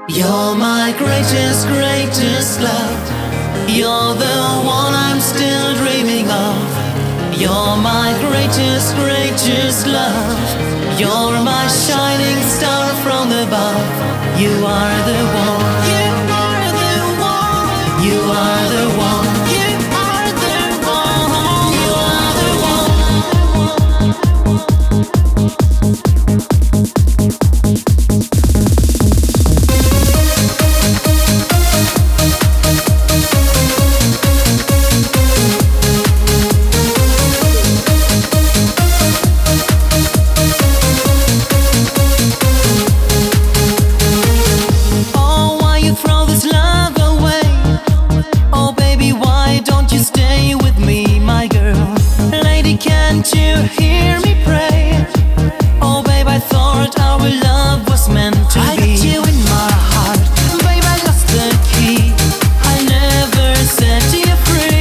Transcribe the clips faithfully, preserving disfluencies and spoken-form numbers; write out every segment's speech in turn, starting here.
You're my greatest, greatest love. You're the one I'm still dreaming of. You're my greatest, greatest love. You're my shining star from above. You are the one. You are the one. You are the one. You are the one. You are the one. Can't you hear me pray? Oh babe, I thought our love was meant to I be. I got you in my heart, babe, I lost the key. I never set you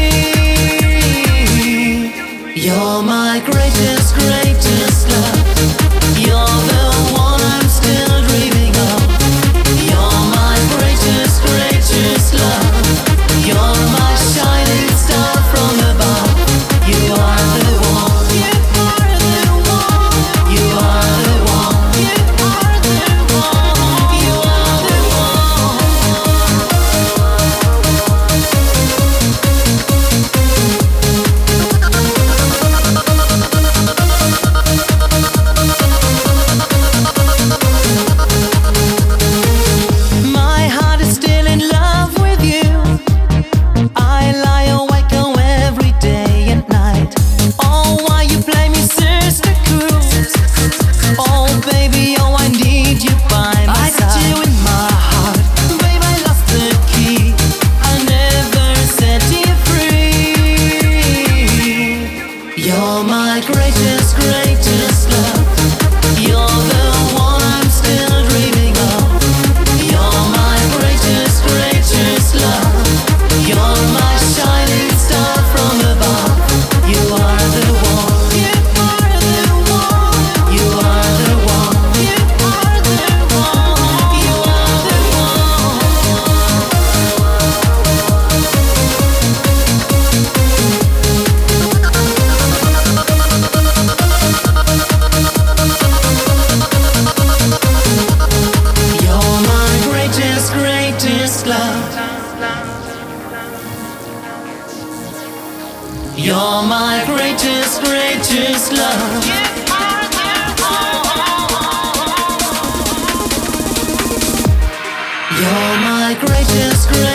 free. You're my greatest, greatest love. You're the one I'm still dreaming of. You're my greatest, greatest love. You're my shining star from above. You are the one. You're my greatest, greatest love. You're the one I'm still dreaming of. You're my greatest, greatest love. You're my shining star from above. You are the one. You are the one. You are the one. You are the one. You are the love. You're my greatest, greatest love. You're my greatest, greatest